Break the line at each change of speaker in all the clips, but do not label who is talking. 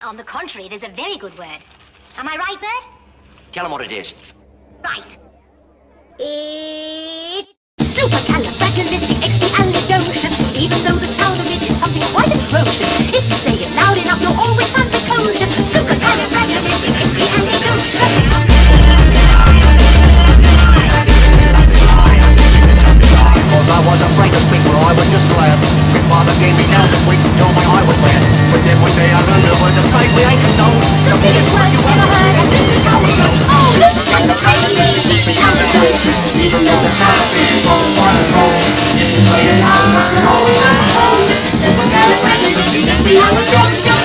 On the contrary, there's a very good word. Am I right, Bert?
Tell him what it is.
Right. It's supercalifragilisticexpialidocious. Even though the sound of it is something quite atrocious, if you say it loud enough, you'll always sound precocious. Supercalifragilisticexpialidocious.
Cause I was afraid to speak, but I was just glad. My father gave me nails and week and told me I was bad. But then one day I learned the word to say we ain't condoned.
The biggest word you ever heard, and this is how it goes. Oh,
even though the sound is so wonderful, if you play it loud, rock and roll, supercalifragilisticexpialidocious.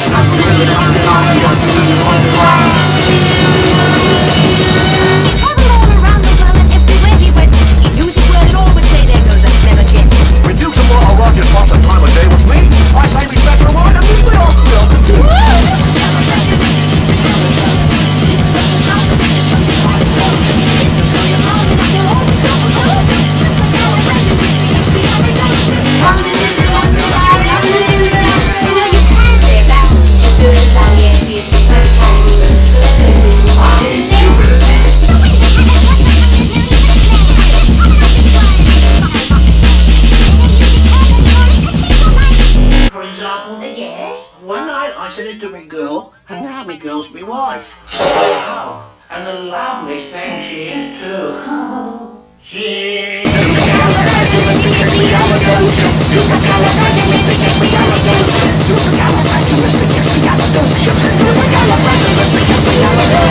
One night I said it to me girl, and now me girl's me wife. Oh, and a lovely thing she is too. She is.